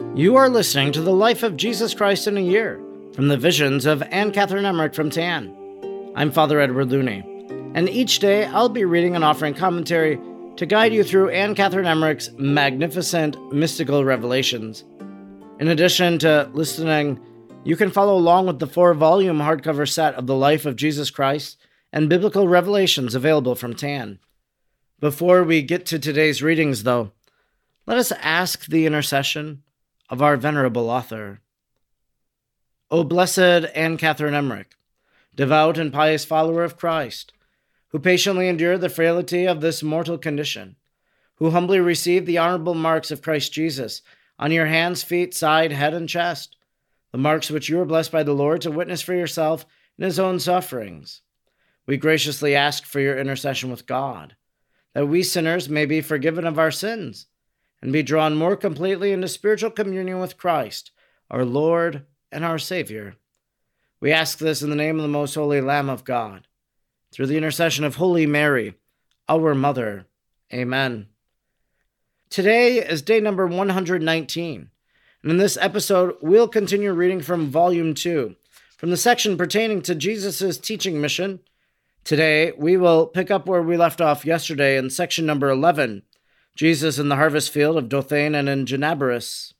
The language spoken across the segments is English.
You are listening to the Life of Jesus Christ in a Year, from the Visions of Anne Catherine Emmerich from Tan. I'm Father Edward Looney, and each day I'll be reading and offering commentary to guide you through Anne Catherine Emmerich's magnificent mystical revelations. In addition to listening, you can follow along with the 4-volume hardcover set of the Life of Jesus Christ and Biblical Revelations available from Tan. Before we get to today's readings, though, let us ask the intercession of our venerable author. O blessed Anne Catherine Emmerich, devout and pious follower of Christ, who patiently endured the frailty of this mortal condition, who humbly received the honorable marks of Christ Jesus on your hands, feet, side, head, and chest, the marks which you were blessed by the Lord to witness for yourself in his own sufferings. We graciously ask for your intercession with God, that we sinners may be forgiven of our sins, and be drawn more completely into spiritual communion with Christ, our Lord and our Savior. We ask this in the name of the most holy Lamb of God, through the intercession of Holy Mary, our Mother. Amen. Today is day number 119, and in this episode, we'll continue reading from Volume 2, from the section pertaining to Jesus' teaching mission. Today, we will pick up where we left off yesterday in section number 11, Jesus in the harvest field of Dothain and in Genabaris.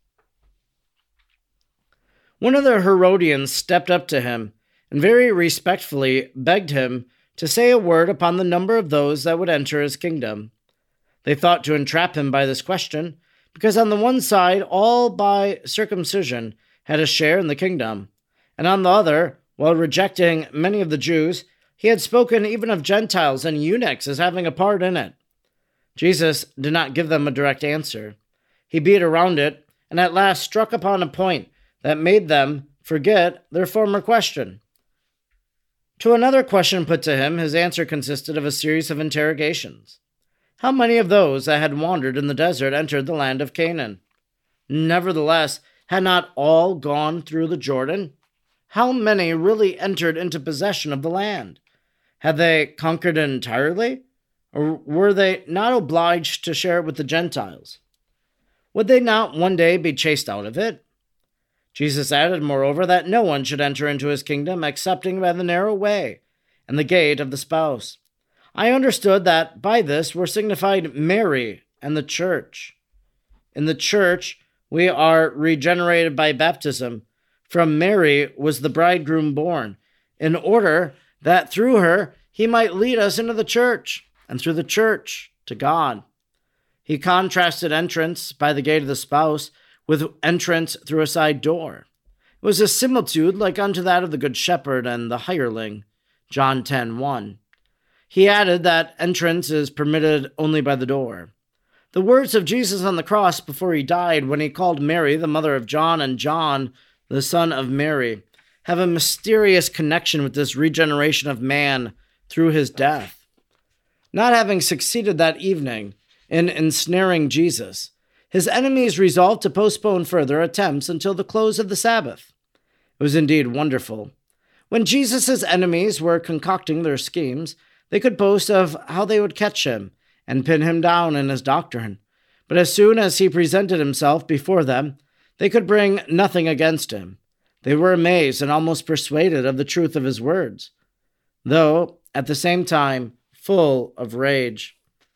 One of the Herodians stepped up to him and very respectfully begged him to say a word upon the number of those that would enter his kingdom. They thought to entrap him by this question, because on the one side, all by circumcision had a share in the kingdom, and on the other, while rejecting many of the Jews, he had spoken even of Gentiles and eunuchs as having a part in it. Jesus did not give them a direct answer. He beat around it, and at last struck upon a point that made them forget their former question. To another question put to him, his answer consisted of a series of interrogations. How many of those that had wandered in the desert entered the land of Canaan? Nevertheless, had not all gone through the Jordan? How many really entered into possession of the land? Had they conquered it entirely? Or were they not obliged to share it with the Gentiles? Would they not one day be chased out of it? Jesus added, moreover, that no one should enter into his kingdom excepting by the narrow way and the gate of the spouse. I understood that by this were signified Mary and the church. In the church, we are regenerated by baptism. From Mary was the bridegroom born, in order that through her he might lead us into the church, and through the church to God. He contrasted entrance by the gate of the spouse with entrance through a side door. It was a similitude like unto that of the good shepherd and the hireling, John 10:1. He added that entrance is permitted only by the door. The words of Jesus on the cross before he died, when he called Mary the mother of John and John the son of Mary, have a mysterious connection with this regeneration of man through his death. Not having succeeded that evening in ensnaring Jesus, his enemies resolved to postpone further attempts until the close of the Sabbath. It was indeed wonderful. When Jesus' enemies were concocting their schemes, they could boast of how they would catch him and pin him down in his doctrine. But as soon as he presented himself before them, they could bring nothing against him. They were amazed and almost persuaded of the truth of his words, though, at the same time, full of rage.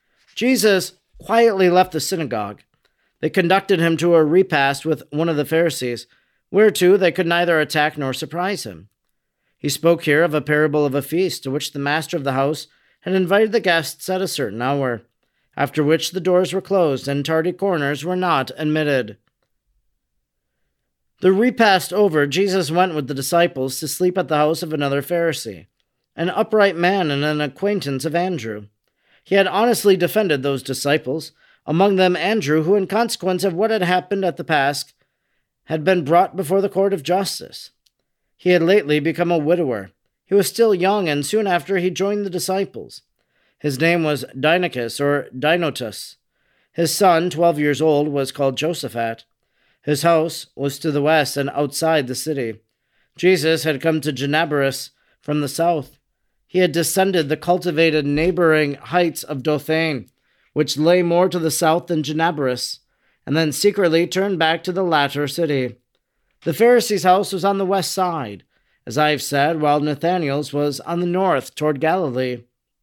Jesus quietly left the synagogue. They conducted him to a repast with one of the Pharisees, whereto they could neither attack nor surprise him. He spoke here of a parable of a feast to which the master of the house had invited the guests at a certain hour, after which the doors were closed and tardy corners were not admitted. The repast over, Jesus went with the disciples to sleep at the house of another Pharisee, an upright man and an acquaintance of Andrew. He had honestly defended those disciples, among them Andrew, who in consequence of what had happened at the Pasch, had been brought before the court of justice. He had lately become a widower. He was still young, and soon after he joined the disciples. His name was Deinachus, or Dinotus. His son, 12 years old, was called Josaphat. His house was to the west and outside the city. Jesus had come to Genabaris from the south. He had descended the cultivated neighboring heights of Dothain, which lay more to the south than Genabaris, and then secretly turned back to the latter city. The Pharisee's house was on the west side, as I have said, while Nathanael's was on the north, toward Galilee.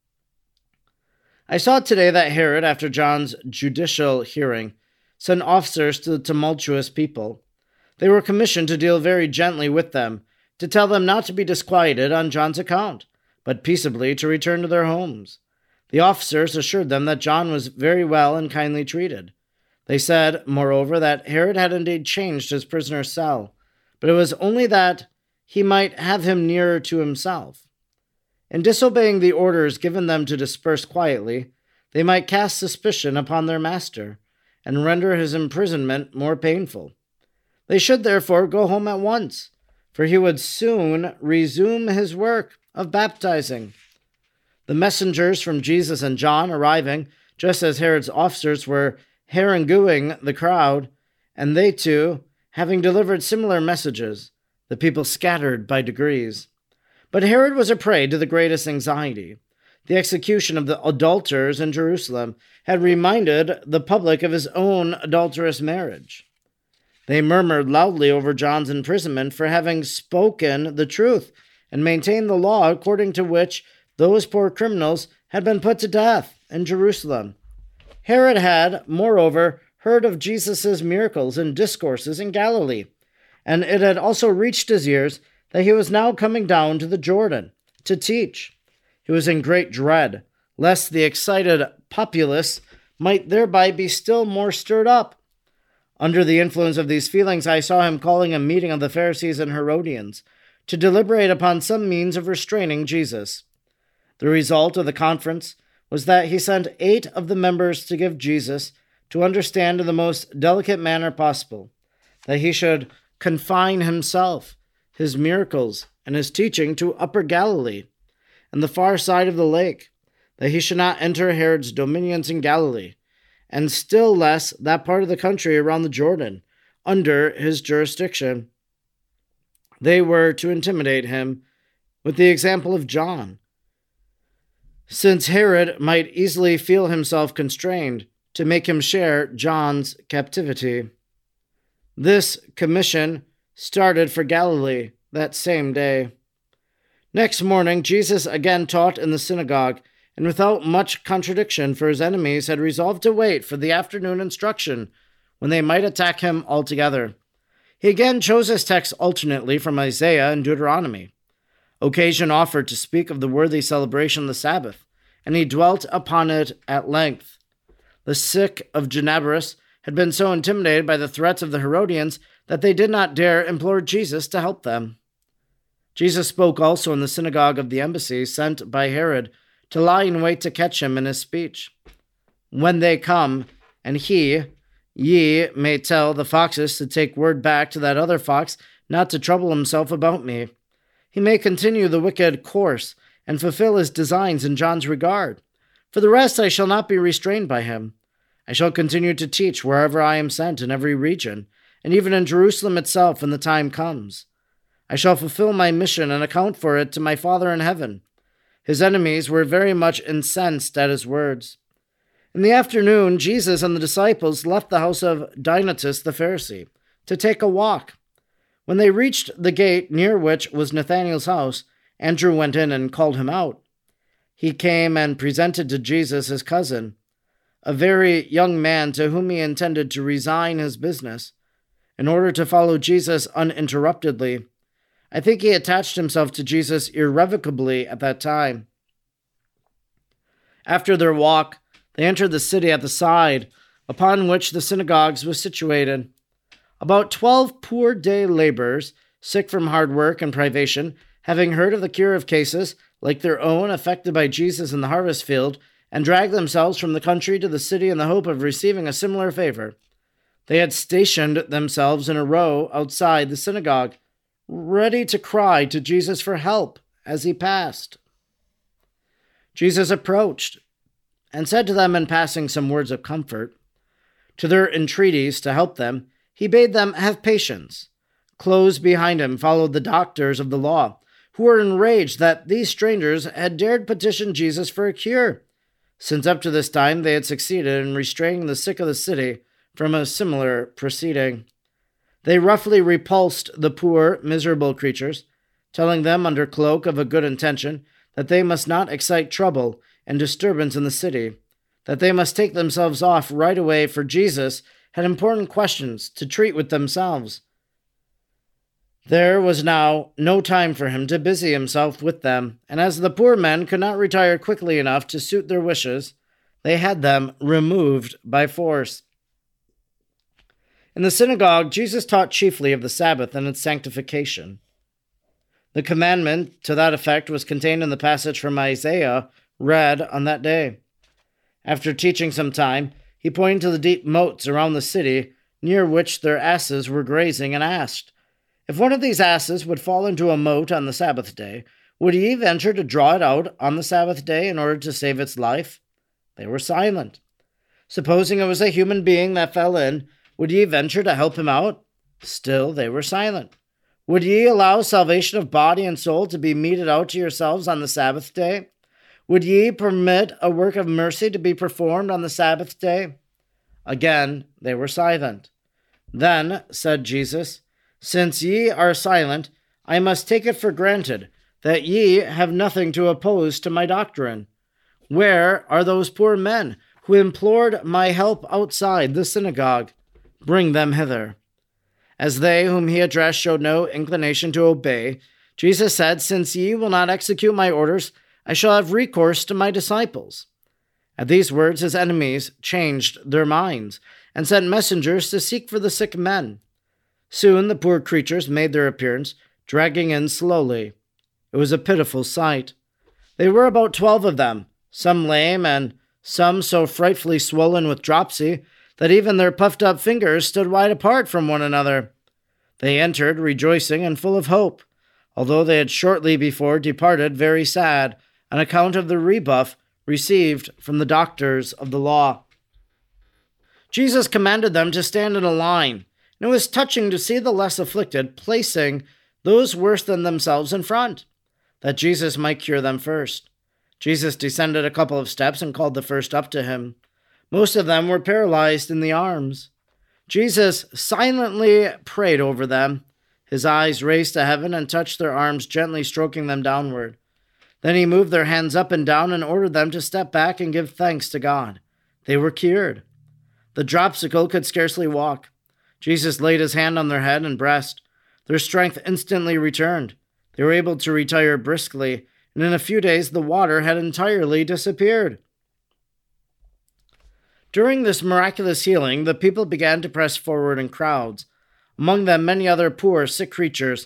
I saw today that Herod, after John's judicial hearing, sent officers to the tumultuous people. They were commissioned to deal very gently with them, to tell them not to be disquieted on John's account, but peaceably to return to their homes. The officers assured them that John was very well and kindly treated. They said, moreover, that Herod had indeed changed his prisoner's cell, but it was only that he might have him nearer to himself. In disobeying the orders given them to disperse quietly, they might cast suspicion upon their master, and render his imprisonment more painful. They should therefore go home at once, for he would soon resume his work of baptizing. The messengers from Jesus and John arriving, just as Herod's officers were haranguing the crowd, and they too, having delivered similar messages, the people scattered by degrees. But Herod was a prey to the greatest anxiety. The execution of the adulterers in Jerusalem had reminded the public of his own adulterous marriage. They murmured loudly over John's imprisonment for having spoken the truth and maintained the law according to which those poor criminals had been put to death in Jerusalem. Herod had, moreover, heard of Jesus' miracles and discourses in Galilee, and it had also reached his ears that he was now coming down to the Jordan to teach. He was in great dread, lest the excited populace might thereby be still more stirred up. Under the influence of these feelings, I saw him calling a meeting of the Pharisees and Herodians to deliberate upon some means of restraining Jesus. The result of the conference was that he sent 8 of the members to give Jesus to understand in the most delicate manner possible that he should confine himself, his miracles, and his teaching to Upper Galilee and the far side of the lake, that he should not enter Herod's dominions in Galilee, and still less that part of the country around the Jordan, under his jurisdiction. They were to intimidate him with the example of John, since Herod might easily feel himself constrained to make him share John's captivity. This commission started for Galilee that same day. Next morning, Jesus again taught in the synagogue, and without much contradiction, for his enemies had resolved to wait for the afternoon instruction, when they might attack him altogether. He again chose his texts alternately from Isaiah and Deuteronomy. Occasion offered to speak of the worthy celebration of the Sabbath, and he dwelt upon it at length. The sick of Gennesaret had been so intimidated by the threats of the Herodians that they did not dare implore Jesus to help them. Jesus spoke also in the synagogue of the embassy sent by Herod to lie in wait to catch him in his speech. When they come, and ye may tell the foxes to take word back to that other fox not to trouble himself about me. He may continue the wicked course and fulfill his designs in John's regard. For the rest, I shall not be restrained by him. I shall continue to teach wherever I am sent in every region, and even in Jerusalem itself when the time comes. I shall fulfill my mission and account for it to my Father in heaven. His enemies were very much incensed at his words. In the afternoon, Jesus and the disciples left the house of Dionysius the Pharisee to take a walk. When they reached the gate near which was Nathanael's house, Andrew went in and called him out. He came and presented to Jesus his cousin, a very young man to whom he intended to resign his business in order to follow Jesus uninterruptedly. I think he attached himself to Jesus irrevocably at that time. After their walk, they entered the city at the side upon which the synagogues was situated. About 12 poor day laborers, sick from hard work and privation, having heard of the cure of cases like their own affected by Jesus in the harvest field, and dragged themselves from the country to the city in the hope of receiving a similar favor. They had stationed themselves in a row outside the synagogue, ready to cry to Jesus for help as he passed. Jesus approached and said to them in passing some words of comfort. To their entreaties to help them, he bade them have patience. Close behind him followed the doctors of the law, who were enraged that these strangers had dared petition Jesus for a cure, since up to this time they had succeeded in restraining the sick of the city from a similar proceeding. They roughly repulsed the poor, miserable creatures, telling them under cloak of a good intention that they must not excite trouble and disturbance in the city, that they must take themselves off right away, for Jesus had important questions to treat with themselves. There was now no time for him to busy himself with them, and as the poor men could not retire quickly enough to suit their wishes, they had them removed by force. In the synagogue, Jesus taught chiefly of the Sabbath and its sanctification. The commandment to that effect was contained in the passage from Isaiah read on that day. After teaching some time, he pointed to the deep moats around the city, near which their asses were grazing, and asked, if one of these asses would fall into a moat on the Sabbath day, would ye venture to draw it out on the Sabbath day in order to save its life? They were silent. Supposing it was a human being that fell in, would ye venture to help him out? Still they were silent. Would ye allow salvation of body and soul to be meted out to yourselves on the Sabbath day? Would ye permit a work of mercy to be performed on the Sabbath day? Again they were silent. Then said Jesus, since ye are silent, I must take it for granted that ye have nothing to oppose to my doctrine. Where are those poor men who implored my help outside the synagogue? Bring them hither. As they whom he addressed showed no inclination to obey, Jesus said, since ye will not execute my orders, I shall have recourse to my disciples. At these words his enemies changed their minds, and sent messengers to seek for the sick men. Soon the poor creatures made their appearance, dragging in slowly. It was a pitiful sight. They were about 12 of them, some lame, and some so frightfully swollen with dropsy that even their puffed-up fingers stood wide apart from one another. They entered, rejoicing and full of hope, although they had shortly before departed very sad, on account of the rebuff received from the doctors of the law. Jesus commanded them to stand in a line, and it was touching to see the less afflicted placing those worse than themselves in front, that Jesus might cure them first. Jesus descended a couple of steps and called the first up to him. Most of them were paralyzed in the arms. Jesus silently prayed over them. His eyes raised to heaven and touched their arms, gently stroking them downward. Then he moved their hands up and down and ordered them to step back and give thanks to God. They were cured. The dropsical could scarcely walk. Jesus laid his hand on their head and breast. Their strength instantly returned. They were able to retire briskly, and in a few days the water had entirely disappeared. During this miraculous healing, the people began to press forward in crowds, among them many other poor, sick creatures,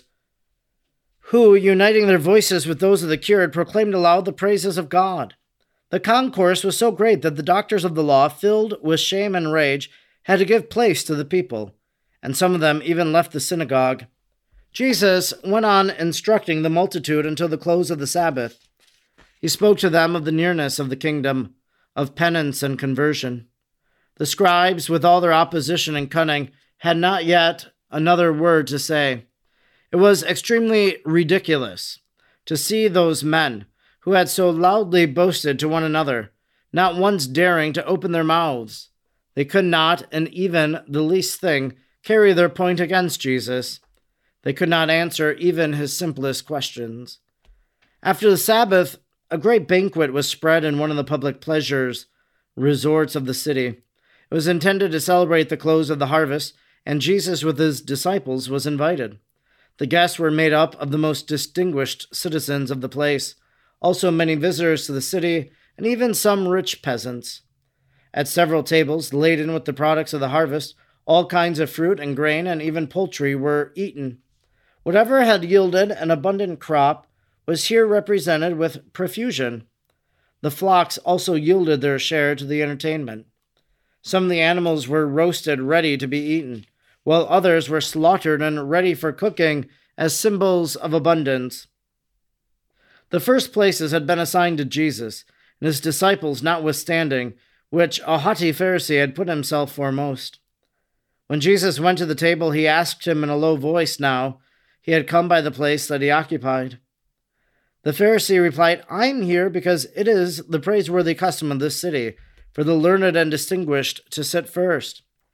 who, uniting their voices with those of the cured, proclaimed aloud the praises of God. The concourse was so great that the doctors of the law, filled with shame and rage, had to give place to the people, and some of them even left the synagogue. Jesus went on instructing the multitude until the close of the Sabbath. He spoke to them of the nearness of the kingdom, of penance and conversion. The scribes, with all their opposition and cunning, had not yet another word to say. It was extremely ridiculous to see those men who had so loudly boasted to one another, not once daring to open their mouths. They could not, in even the least thing, carry their point against Jesus. They could not answer even his simplest questions. After the Sabbath, a great banquet was spread in one of the public pleasures resorts of the city. It was intended to celebrate the close of the harvest, and Jesus with his disciples was invited. The guests were made up of the most distinguished citizens of the place, also many visitors to the city, and even some rich peasants. At several tables, laden with the products of the harvest, all kinds of fruit and grain and even poultry were eaten. Whatever had yielded an abundant crop was here represented with profusion. The flocks also yielded their share to the entertainment. Some of the animals were roasted ready to be eaten, while others were slaughtered and ready for cooking as symbols of abundance. The first places had been assigned to Jesus, and his disciples notwithstanding, which a haughty Pharisee had put himself foremost. When Jesus went to the table, he asked him in a low voice now he had come by the place that he occupied. The Pharisee replied, I am here because it is the praiseworthy custom of this city for the learned and distinguished to sit first.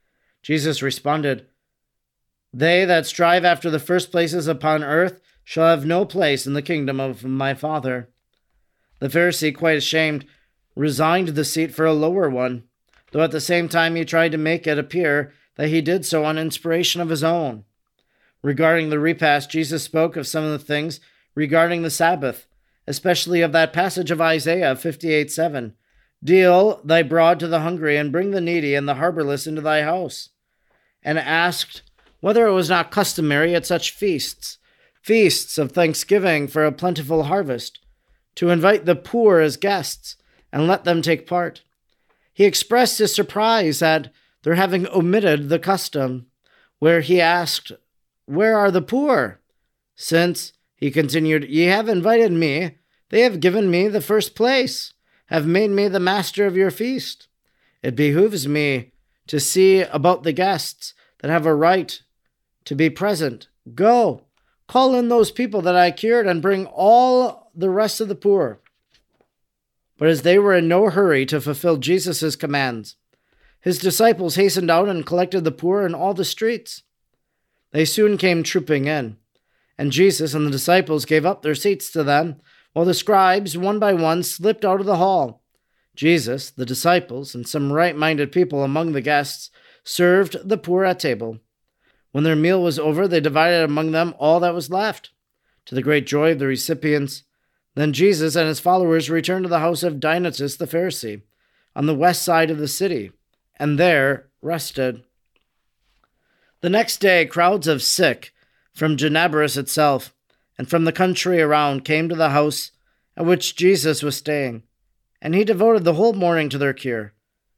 Jesus responded, "They that strive after the first places upon earth shall have no place in the kingdom of my Father." The Pharisee, quite ashamed, resigned the seat for a lower one, though at the same time he tried to make it appear that he did so on inspiration of his own. Regarding the repast, Jesus spoke of some of the things regarding the Sabbath, especially of that passage of Isaiah 58:7. "Deal thy broad to the hungry, and bring the needy and the harborless into thy house," and asked whether it was not customary at such feasts of thanksgiving for a plentiful harvest, to invite the poor as guests and let them take part. He expressed his surprise at their having omitted the custom, where he asked, "Where are the poor?" "Since," he continued, "ye have invited me, they have given me the first place, have made me the master of your feast. It behooves me to see about the guests that have a right to be present. Go, call in those people that I cured, and bring all the rest of the poor." But as they were in no hurry to fulfill Jesus' commands, his disciples hastened out and collected the poor in all the streets. They soon came trooping in, and Jesus and the disciples gave up their seats to them, while the scribes, one by one, slipped out of the hall. Jesus, the disciples, and some right-minded people among the guests served the poor at table. When their meal was over, they divided among them all that was left, to the great joy of the recipients. Then Jesus and his followers returned to the house of Dionysius the Pharisee, on the west side of the city, and there rested. The next day, crowds of sick from Janabaris itself and from the country around came to the house at which Jesus was staying, and he devoted the whole morning to their cure.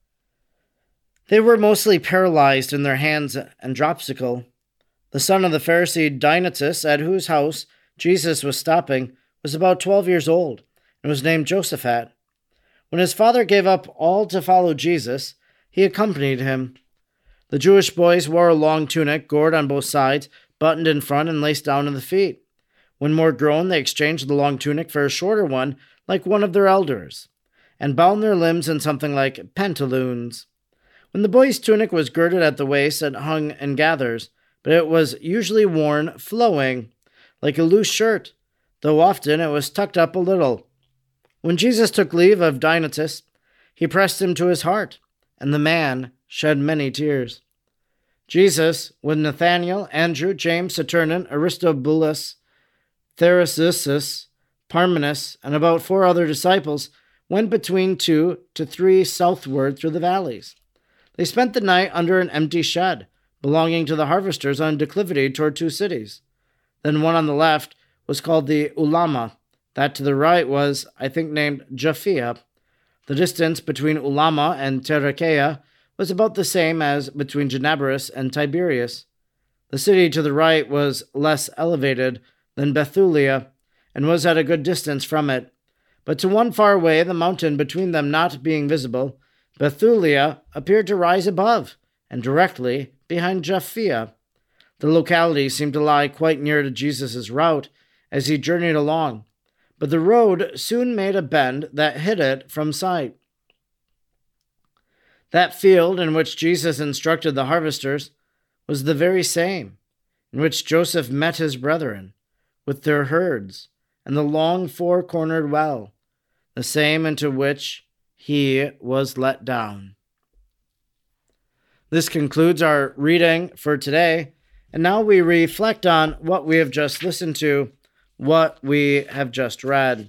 They were mostly paralyzed in their hands and dropsical. The son of the Pharisee Dionysius, at whose house Jesus was stopping, was about 12 years old and was named Josaphat. When his father gave up all to follow Jesus, he accompanied him. The Jewish boys wore a long tunic, gored on both sides, buttoned in front and laced down to the feet. When more grown, they exchanged the long tunic for a shorter one, like one of their elders, and bound their limbs in something like pantaloons. When the boy's tunic was girded at the waist, it hung in gathers, but it was usually worn flowing, like a loose shirt, though often it was tucked up a little. When Jesus took leave of Dionysius, he pressed him to his heart, and the man shed many tears. Jesus, with Nathanael, Andrew, James, Saturnin, Aristobulus, Therasus, Parmenas, and about 4 other disciples, went between 2 to 3 southward through the valleys. They spent the night under an empty shed, belonging to the harvesters on a declivity toward 2 cities. Then one on the left was called the Ulama. That to the right was, I think, named Japhia. The distance between Ulama and Tarichaea was about the same as between Janabaris and Tiberias. The city to the right was less elevated than Bethulia, and was at a good distance from it. But to one far away, the mountain between them not being visible, Bethulia appeared to rise above, and directly behind Japhia. The locality seemed to lie quite near to Jesus' route as he journeyed along, but the road soon made a bend that hid it from sight. That field in which Jesus instructed the harvesters was the very same in which Joseph met his brethren, with their herds, and the long 4-cornered well, the same into which he was let down. This concludes our reading for today, and now we reflect on what we have just listened to, what we have just read.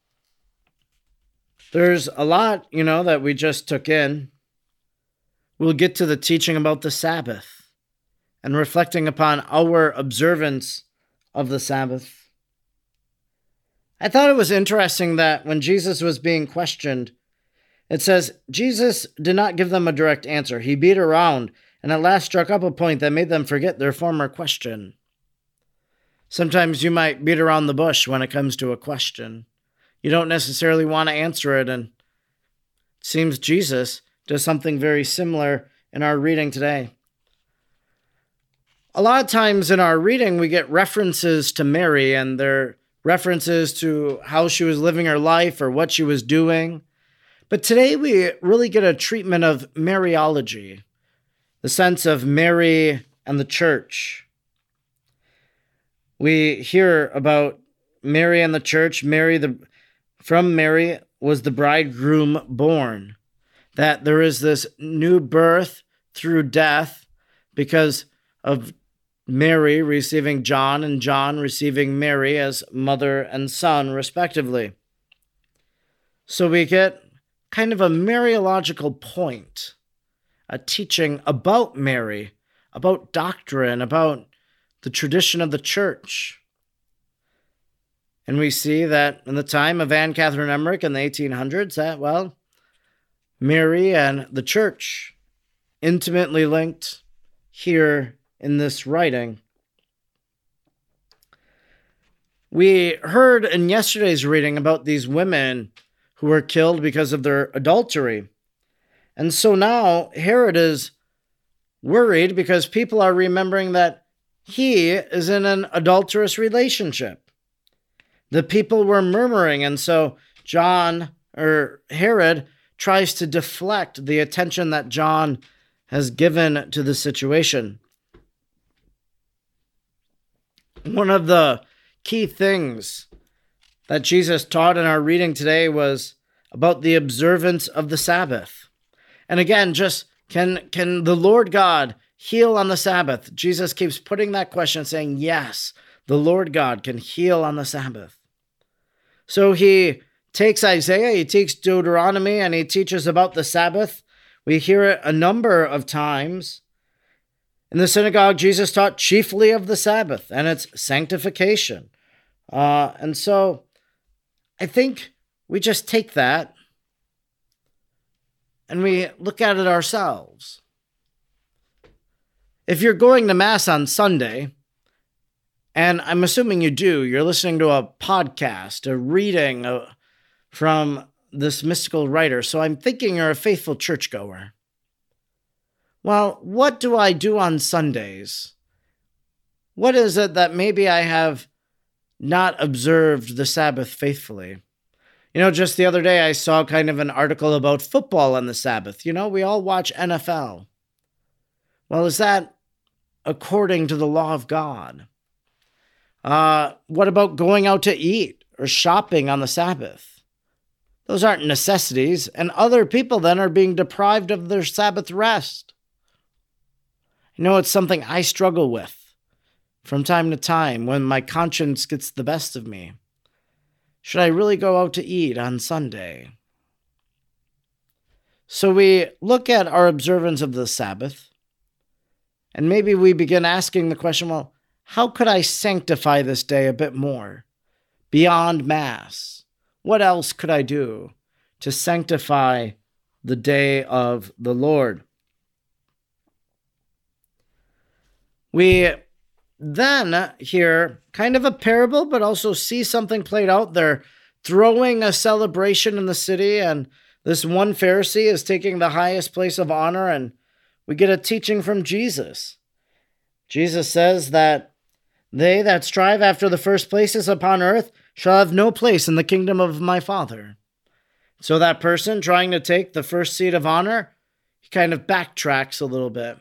There's a lot, that we just took in. We'll get to the teaching about the Sabbath and reflecting upon our observance of the Sabbath. I thought it was interesting that when Jesus was being questioned, it says, Jesus did not give them a direct answer. He beat around and at last struck up a point that made them forget their former question. Sometimes you might beat around the bush when it comes to a question. You don't necessarily want to answer it, and it seems Jesus does something very similar in our reading today. A lot of times in our reading, we get references to Mary, and they're references to how she was living her life or what she was doing. But today we really get a treatment of Mariology. the sense of Mary and the church. We hear about Mary and the church. From Mary was the bridegroom born. That there is this new birth through death because of Mary receiving John and John receiving Mary as mother and son, respectively. So we get kind of a Mariological point, a teaching about Mary, about doctrine, about the tradition of the church. And we see that in the time of Anne Catherine Emmerich in the 1800s, that, Mary and the church intimately linked here in this writing. We heard in yesterday's reading about these women who were killed because of their adultery. And so now Herod is worried because people are remembering that he is in an adulterous relationship. The people were murmuring, and so Herod tries to deflect the attention that John has given to the situation. One of the key things that Jesus taught in our reading today was about the observance of the Sabbath. And again, just can the Lord God heal on the Sabbath? Jesus keeps putting that question, saying, yes, the Lord God can heal on the Sabbath. So he takes Isaiah, he takes Deuteronomy, and he teaches about the Sabbath. We hear it a number of times. In the synagogue, Jesus taught chiefly of the Sabbath and its sanctification. And so I think we just take that and we look at it ourselves. If you're going to Mass on Sunday, and I'm assuming you do, you're listening to a podcast, a reading from this mystical writer, so I'm thinking you're a faithful churchgoer. Well, what do I do on Sundays? What is it that maybe I have not observed the Sabbath faithfully? Just the other day I saw kind of an article about football on the Sabbath. We all watch NFL. Well, is that according to the law of God? What about going out to eat or shopping on the Sabbath? Those aren't necessities, and other people then are being deprived of their Sabbath rest. It's something I struggle with from time to time when my conscience gets the best of me. Should I really go out to eat on Sunday? So we look at our observance of the Sabbath, and maybe we begin asking the question, how could I sanctify this day a bit more? Beyond Mass, what else could I do to sanctify the day of the Lord? We then hear kind of a parable, but also see something played out there, throwing a celebration in the city, and this one Pharisee is taking the highest place of honor, and we get a teaching from Jesus. Jesus says that they that strive after the first places upon earth shall have no place in the kingdom of my Father. So that person trying to take the first seat of honor, he kind of backtracks a little bit.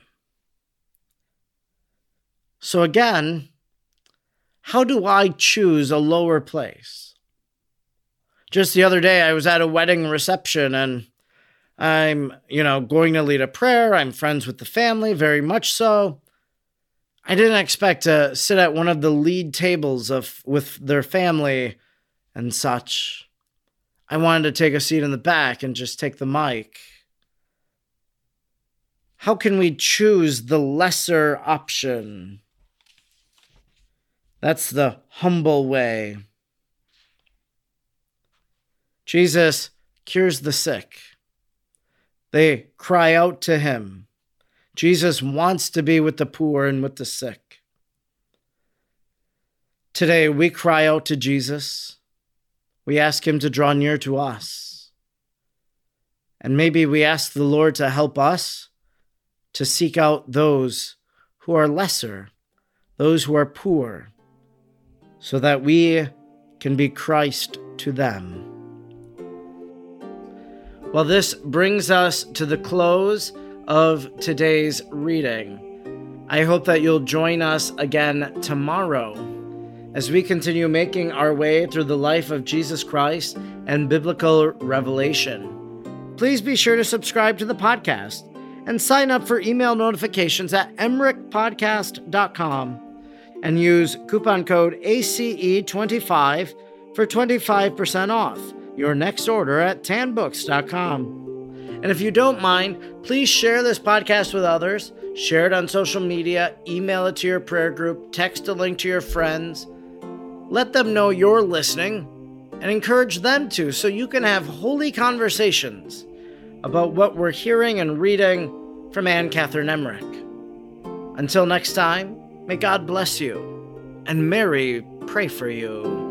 So again, how do I choose a lower place? Just the other day, I was at a wedding reception, and I'm, going to lead a prayer. I'm friends with the family, very much so. I didn't expect to sit at one of the lead tables with their family and such. I wanted to take a seat in the back and just take the mic. How can we choose the lesser option? That's the humble way. Jesus cures the sick. They cry out to him. Jesus wants to be with the poor and with the sick. Today, we cry out to Jesus. We ask him to draw near to us. And maybe we ask the Lord to help us to seek out those who are lesser, those who are poor, so that we can be Christ to them. Well, this brings us to the close of today's reading. I hope that you'll join us again tomorrow as we continue making our way through the life of Jesus Christ and biblical revelation. Please be sure to subscribe to the podcast and sign up for email notifications at emrichpodcast.com and use coupon code ACE25 for 25% off your next order at tanbooks.com. And if you don't mind, please share this podcast with others, share it on social media, email it to your prayer group, text a link to your friends. Let them know you're listening and encourage them to, so you can have holy conversations about what we're hearing and reading from Anne Catherine Emmerich. Until next time, may God bless you, and Mary pray for you.